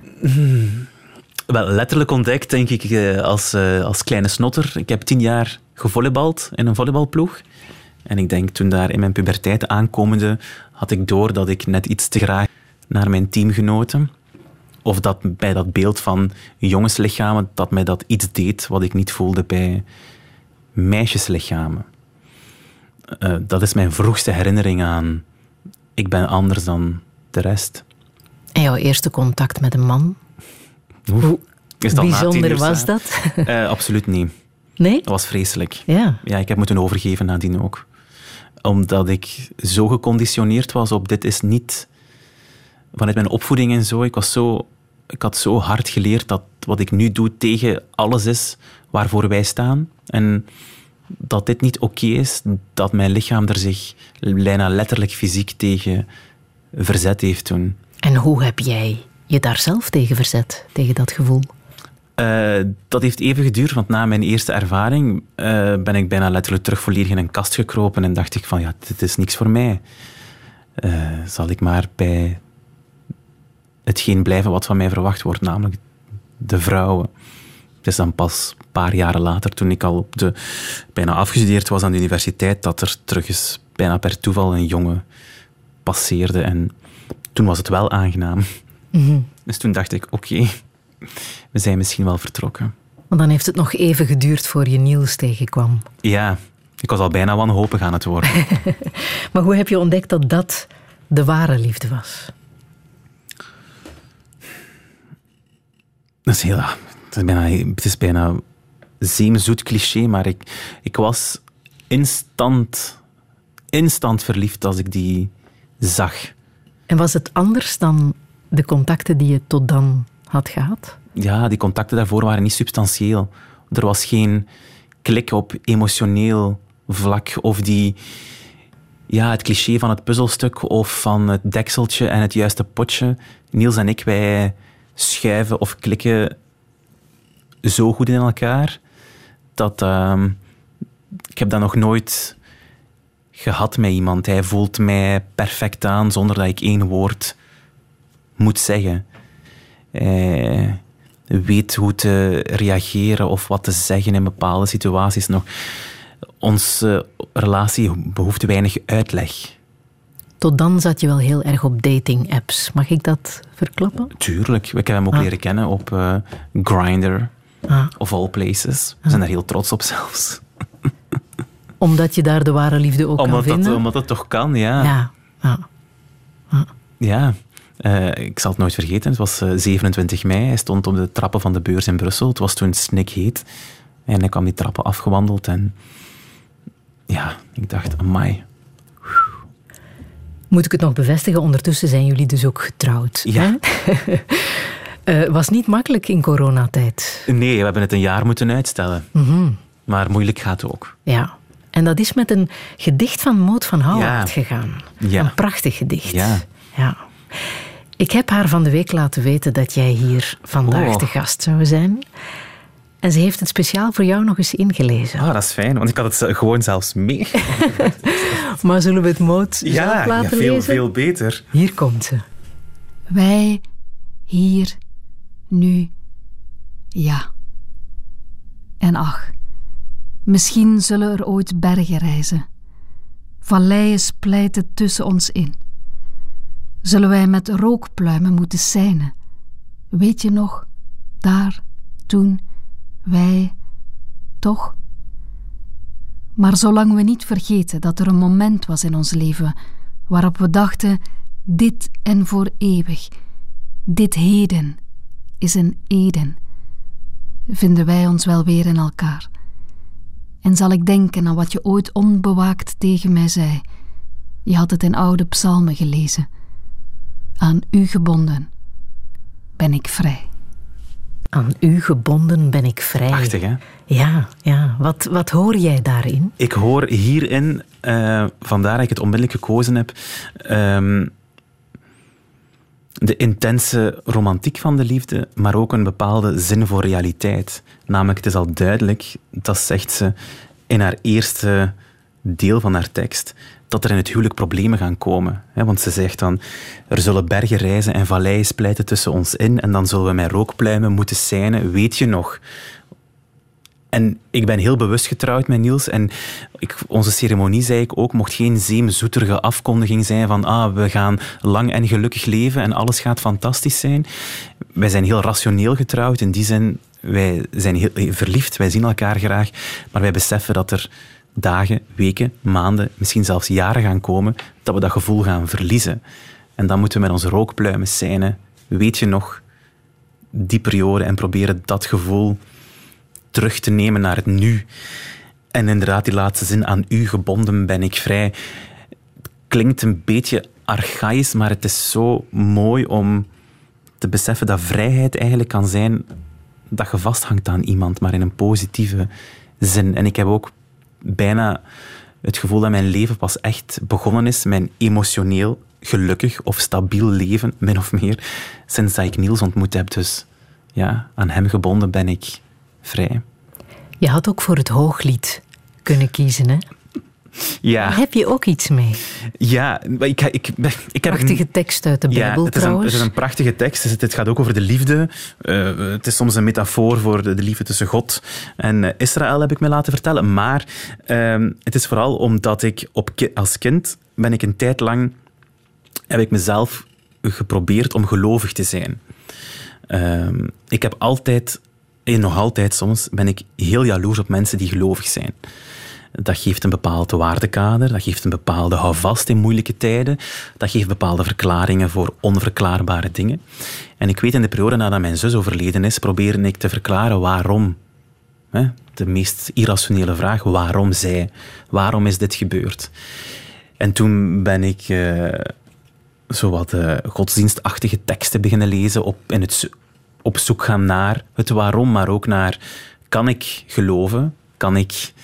Wel, letterlijk ontdekt, denk ik, eh, als, eh, als kleine snotter. Ik heb tien jaar gevolleybald in een volleybalploeg. En ik denk, toen daar in mijn puberteit aankomende, had ik door dat ik net iets te graag naar mijn teamgenoten, of dat bij dat beeld van jongenslichamen, dat mij dat iets deed wat ik niet voelde bij meisjeslichamen. Uh, dat is mijn vroegste herinnering aan ik ben anders dan de rest. En jouw eerste contact met een man? Oef. Hoe Is dat na tien bijzonder uur was s'avonds? dat? Uh, absoluut niet. Nee? Dat was vreselijk. Ja. Ja, ik heb moeten overgeven nadien ook. Omdat ik zo geconditioneerd was op dit is niet... Vanuit mijn opvoeding en zo, ik was zo... Ik had zo hard geleerd dat wat ik nu doe tegen alles is waarvoor wij staan. En dat dit niet oké is, dat mijn lichaam er zich bijna letterlijk fysiek tegen verzet heeft toen. En hoe heb jij je daar zelf tegen verzet, tegen dat gevoel? Uh, dat heeft even geduurd, want na mijn eerste ervaring uh, ben ik bijna letterlijk terug volledig in een kast gekropen en dacht ik van, ja, dit is niks voor mij. Uh, zal ik maar bij hetgeen blijven wat van mij verwacht wordt, namelijk de vrouwen. Het is dan pas een paar jaren later, toen ik al op de, bijna afgestudeerd was aan de universiteit, dat er terug eens bijna per toeval een jongen passeerde. En toen was het wel aangenaam. Mm-hmm. Dus toen dacht ik, oké, okay, we zijn misschien wel vertrokken. Want dan heeft het nog even geduurd voor je Niels tegenkwam. Ja, ik was al bijna wanhopig aan het worden. Maar hoe heb je ontdekt dat dat de ware liefde was? Dat is heel... Het is bijna, het is bijna zeemzoet cliché, maar ik, ik was instant, instant verliefd als ik die zag. En was het anders dan de contacten die je tot dan had gehad? Ja, die contacten daarvoor waren niet substantieel. Er was geen klik op emotioneel vlak of die... Ja, het cliché van het puzzelstuk of van het dekseltje en het juiste potje. Niels en ik, wij schuiven of klikken zo goed in elkaar dat uh, ik heb dat nog nooit gehad met iemand. Hij voelt mij perfect aan zonder dat ik één woord moet zeggen. Hij weet hoe te reageren of wat te zeggen in bepaalde situaties nog. Onze relatie behoeft weinig uitleg. Tot dan zat je wel heel erg op dating-apps. Mag ik dat verklappen? Tuurlijk. Ik heb hem ook ah. leren kennen op uh, Grindr. Ah. Of all places. We zijn daar heel trots op zelfs. Omdat je daar de ware liefde ook omdat kan vinden? Dat, omdat dat toch kan, ja. Ja. Ja. Ja. ja. Uh, ik zal het nooit vergeten. Het was uh, zevenentwintig mei. Hij stond op de trappen van de beurs in Brussel. Het was toen snikheet. En hij kwam die trappen afgewandeld. En ja, ik dacht, amai. Moet ik het nog bevestigen? Ondertussen zijn jullie dus ook getrouwd. Ja. uh, was niet makkelijk in coronatijd. Nee, we hebben het een jaar moeten uitstellen. Mm-hmm. Maar moeilijk gaat ook. Ja. En dat is met een gedicht van Maud van Houwaard ja. gegaan. Ja. Een prachtig gedicht. Ja. ja. Ik heb haar van de week laten weten dat jij hier vandaag oh. te gast zou zijn. En ze heeft het speciaal voor jou nog eens ingelezen. Ah, dat is fijn, want ik had het gewoon zelfs mee. Maar zullen we het Maud ja, zelf laten ja, veel, lezen? veel beter. Hier komt ze. Wij, hier, nu, ja. En ach, misschien zullen er ooit bergen rijzen. Valleien splijten tussen ons in. Zullen wij met rookpluimen moeten seinen? Weet je nog, daar, toen, wij, toch? Maar zolang we niet vergeten dat er een moment was in ons leven waarop we dachten, dit en voor eeuwig, dit heden is een Eden, vinden wij ons wel weer in elkaar. En zal ik denken aan wat je ooit onbewaakt tegen mij zei. Je had het in oude psalmen gelezen. Aan u gebonden ben ik vrij. Aan u gebonden ben ik vrij. Prachtig, hè? Ja, ja. Wat, wat hoor jij daarin? Ik hoor hierin, uh, vandaar dat ik het onmiddellijk gekozen heb, um, de intense romantiek van de liefde, maar ook een bepaalde zin voor realiteit. Namelijk, het is al duidelijk, dat zegt ze, in haar eerste deel van haar tekst dat er in het huwelijk problemen gaan komen. Want ze zegt dan, er zullen bergen rijzen en valleien splijten tussen ons in en dan zullen we met rookpluimen moeten seinen, weet je nog? En ik ben heel bewust getrouwd met Niels en ik, onze ceremonie, zei ik ook, mocht geen zeemzoeterige afkondiging zijn van ah, we gaan lang en gelukkig leven en alles gaat fantastisch zijn. Wij zijn heel rationeel getrouwd, in die zin, wij zijn heel verliefd, wij zien elkaar graag, maar wij beseffen dat er dagen, weken, maanden, misschien zelfs jaren gaan komen, dat we dat gevoel gaan verliezen. En dan moeten we met onze rookpluimen seinen, weet je nog, die periode en proberen dat gevoel terug te nemen naar het nu. En inderdaad, die laatste zin, aan u gebonden ben ik vrij. Klinkt een beetje archaïs, maar het is zo mooi om te beseffen dat vrijheid eigenlijk kan zijn dat je vasthangt aan iemand, maar in een positieve zin. En ik heb ook bijna het gevoel dat mijn leven pas echt begonnen is, mijn emotioneel gelukkig of stabiel leven, min of meer, sinds dat ik Niels ontmoet heb. Dus ja, aan hem gebonden ben ik vrij. Je had ook voor het Hooglied kunnen kiezen, hè? Ja. Daar heb je ook iets mee. Ja, ik, ik, ik, ik heb... Prachtige tekst uit de Bijbel, ja, het is trouwens. Een, het is een prachtige tekst. Het, het gaat ook over de liefde. Uh, het is soms een metafoor voor de, de liefde tussen God en uh, Israël, heb ik me laten vertellen. Maar uh, het is vooral omdat ik op ki- als kind ben ik een tijd lang... heb ik mezelf geprobeerd om gelovig te zijn. Uh, ik heb altijd... En nog altijd soms ben ik heel jaloers op mensen die gelovig zijn. Dat geeft een bepaald waardekader, dat geeft een bepaalde houvast in moeilijke tijden, dat geeft bepaalde verklaringen voor onverklaarbare dingen. En ik weet in de periode nadat mijn zus overleden is, probeerde ik te verklaren waarom. De meest irrationele vraag, waarom zij? Waarom is dit gebeurd? En toen ben ik uh, zowat uh, godsdienstachtige teksten beginnen lezen op, in het op zoek gaan naar het waarom, maar ook naar, kan ik geloven? Kan ik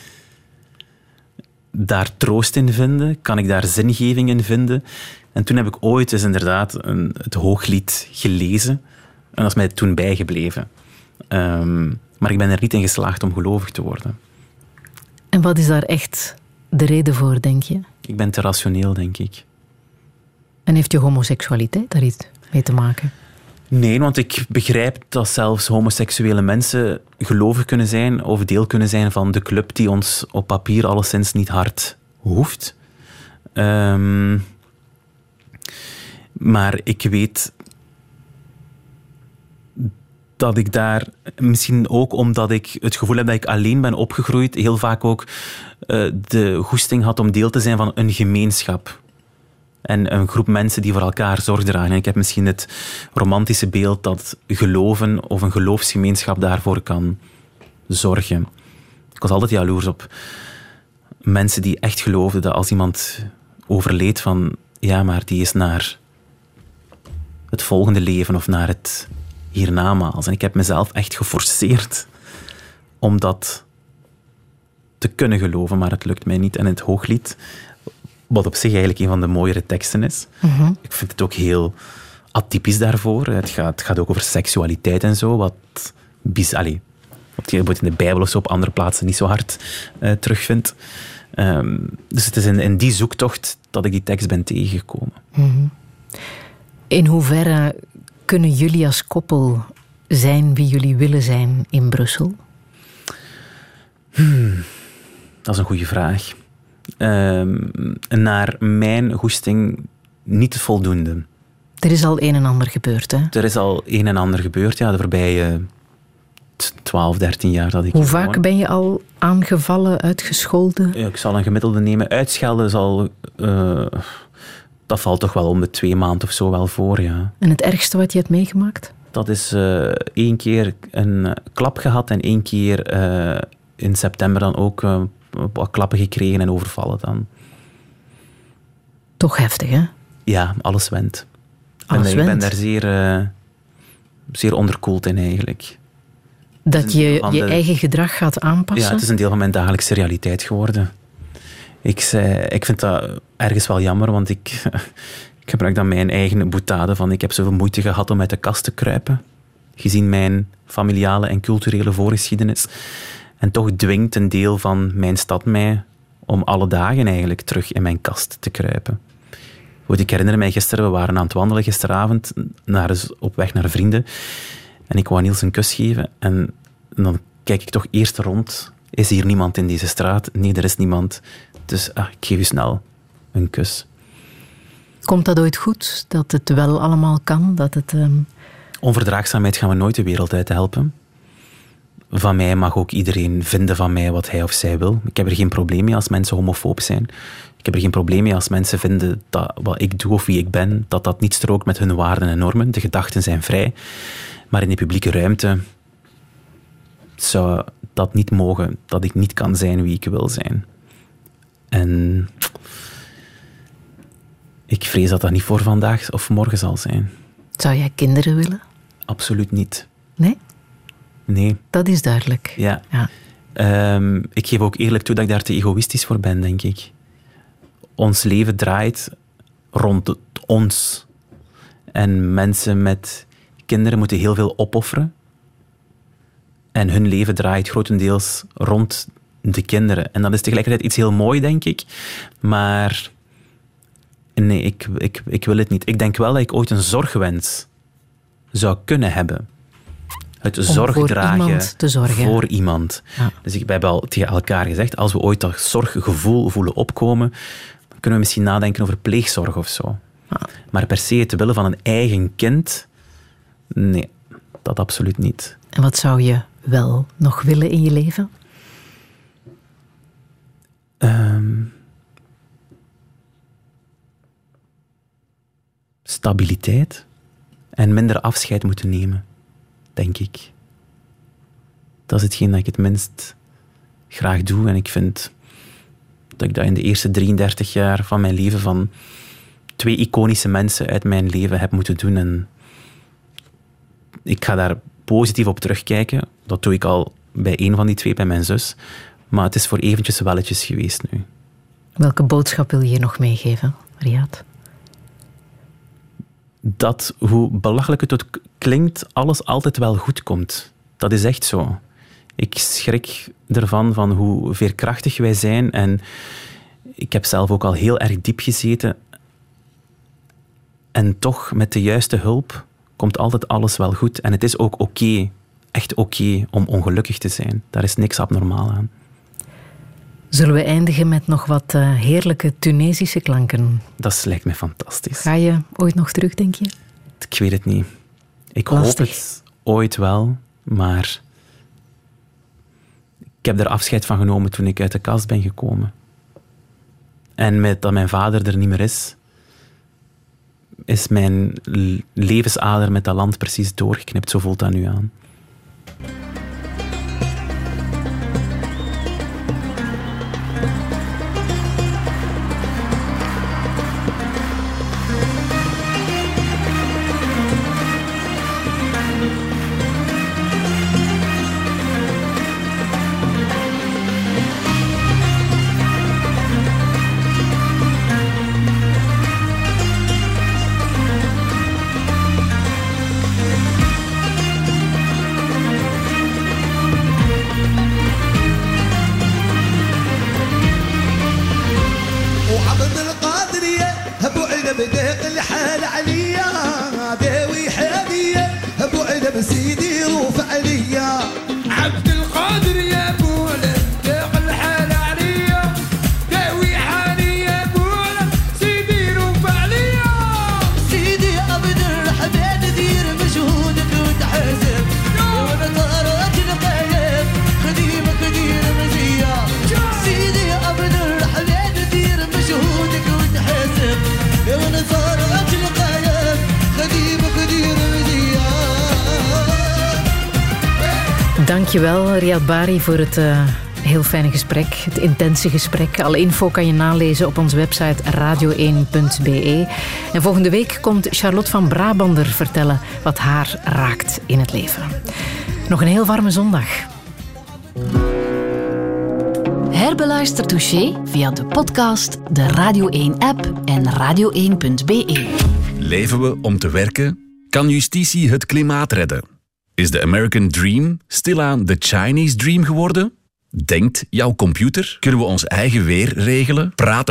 daar troost in vinden? Kan ik daar zingeving in vinden? En toen heb ik ooit dus inderdaad een, het Hooglied gelezen en dat is mij toen bijgebleven. Um, maar ik ben er niet in geslaagd om gelovig te worden. En wat is daar echt de reden voor, denk je? Ik ben te rationeel, denk ik. En heeft je homoseksualiteit daar iets mee te maken? Nee, want ik begrijp dat zelfs homoseksuele mensen gelovig kunnen zijn of deel kunnen zijn van de club die ons op papier alleszins niet hard hoeft. Um, maar ik weet dat ik daar, misschien ook omdat ik het gevoel heb dat ik alleen ben opgegroeid, heel vaak ook uh, de goesting had om deel te zijn van een gemeenschap. En een groep mensen die voor elkaar zorg dragen. En ik heb misschien het romantische beeld dat geloven of een geloofsgemeenschap daarvoor kan zorgen. Ik was altijd jaloers op mensen die echt geloofden dat als iemand overleed van ja, maar die is naar het volgende leven of naar het hiernamaals. En ik heb mezelf echt geforceerd om dat te kunnen geloven, maar het lukt mij niet. En het Hooglied, wat op zich eigenlijk een van de mooiere teksten is. Mm-hmm. Ik vind het ook heel atypisch daarvoor. Het gaat, het gaat ook over seksualiteit en zo, wat biz, allee, wat je in de Bijbel of zo op andere plaatsen niet zo hard uh, terugvindt. Um, dus het is in, in die zoektocht dat ik die tekst ben tegengekomen. Mm-hmm. In hoeverre kunnen jullie als koppel zijn wie jullie willen zijn in Brussel? Hmm, dat is een goede vraag. Um, naar mijn goesting niet voldoende. Er is al een en ander gebeurd, hè? Er is al een en ander gebeurd, ja, de voorbije twaalf, dertien jaar dat ik Hoe vaak woon. Ben je al aangevallen, uitgescholden? Ik zal een gemiddelde nemen. Uitschelden zal... Uh, dat valt toch wel om de twee maanden of zo wel voor, ja. En het ergste wat je hebt meegemaakt? Dat is uh, één keer een klap gehad en één keer uh, in september dan ook uh, wat klappen gekregen en overvallen dan. Toch heftig, hè? Ja, alles went. Alles en, went. Ik ben daar zeer, uh, zeer onderkoeld in eigenlijk. Dat je je de... eigen gedrag gaat aanpassen? Ja, het is een deel van mijn dagelijkse realiteit geworden. Ik, zei, ik vind dat ergens wel jammer, want ik, ik gebruik dan mijn eigen boetade van ik heb zoveel moeite gehad om uit de kast te kruipen, gezien mijn familiale en culturele voorgeschiedenis. En toch dwingt een deel van mijn stad mij om alle dagen eigenlijk terug in mijn kast te kruipen. Goed, ik herinner mij gisteren, we waren aan het wandelen gisteravond naar, op weg naar vrienden. En ik wou Niels een kus geven. En dan kijk ik toch eerst rond. Is hier niemand in deze straat? Nee, er is niemand. Dus ah, ik geef u snel een kus. Komt dat ooit goed? Dat het wel allemaal kan? Dat het, um... Onverdraagzaamheid gaan we nooit de wereld uit helpen. Van mij mag ook iedereen vinden van mij wat hij of zij wil. Ik heb er geen probleem mee als mensen homofoob zijn. Ik heb er geen probleem mee als mensen vinden dat wat ik doe of wie ik ben, dat dat niet strookt met hun waarden en normen. De gedachten zijn vrij. Maar in de publieke ruimte zou dat niet mogen, dat ik niet kan zijn wie ik wil zijn. En ik vrees dat dat niet voor vandaag of morgen zal zijn. Zou jij kinderen willen? Absoluut niet. Nee? Nee. Dat is duidelijk. Ja. ja. Um, ik geef ook eerlijk toe dat ik daar te egoïstisch voor ben, denk ik. Ons leven draait rond ons. En mensen met kinderen moeten heel veel opofferen. En hun leven draait grotendeels rond de kinderen. En dat is tegelijkertijd iets heel mooi, denk ik. Maar nee, ik, ik, ik wil het niet. Ik denk wel dat ik ooit een zorgwens zou kunnen hebben. Het zorg voor dragen iemand te zorgen. Voor iemand. Ja. Dus ik, wij hebben al tegen elkaar gezegd, als we ooit dat zorggevoel voelen opkomen, dan kunnen we misschien nadenken over pleegzorg of zo. Ja. Maar per se te willen van een eigen kind, nee, dat absoluut niet. En wat zou je wel nog willen in je leven? Um, stabiliteit en minder afscheid moeten nemen, denk ik. Dat is hetgeen dat ik het minst graag doe. En ik vind dat ik dat in de eerste drieëndertig jaar van mijn leven van twee iconische mensen uit mijn leven heb moeten doen. En ik ga daar positief op terugkijken. Dat doe ik al bij één van die twee, bij mijn zus. Maar het is voor eventjes welletjes geweest nu. Welke boodschap wil je hier nog meegeven, Riyad? Dat, hoe belachelijk het ook klinkt, alles altijd wel goed komt. Dat is echt zo. Ik schrik ervan van hoe veerkrachtig wij zijn. En ik heb zelf ook al heel erg diep gezeten. En toch, met de juiste hulp, komt altijd alles wel goed. En het is ook oké, okay, echt oké, okay, om ongelukkig te zijn. Daar is niks abnormaal aan. Zullen we eindigen met nog wat uh, heerlijke Tunesische klanken? Dat lijkt me fantastisch. Ga je ooit nog terug, denk je? Ik weet het niet. Ik Lastig. hoop het ooit wel, maar ik heb er afscheid van genomen toen ik uit de kast ben gekomen. En met dat mijn vader er niet meer is, is mijn levensader met dat land precies doorgeknipt. Zo voelt dat nu aan. Dankjewel, Riyad Bari, voor het uh, heel fijne gesprek, het intense gesprek. Alle info kan je nalezen op onze website radio één punt b e. En volgende week komt Charlotte van Brabander vertellen wat haar raakt in het leven. Nog een heel warme zondag. Herbeluister Touché via de podcast, de Radio één-app en radio één punt b e. Leven we om te werken? Kan justitie het klimaat redden? Is de American Dream stilaan de Chinese Dream geworden? Denkt jouw computer? Kunnen we ons eigen weer regelen? Praten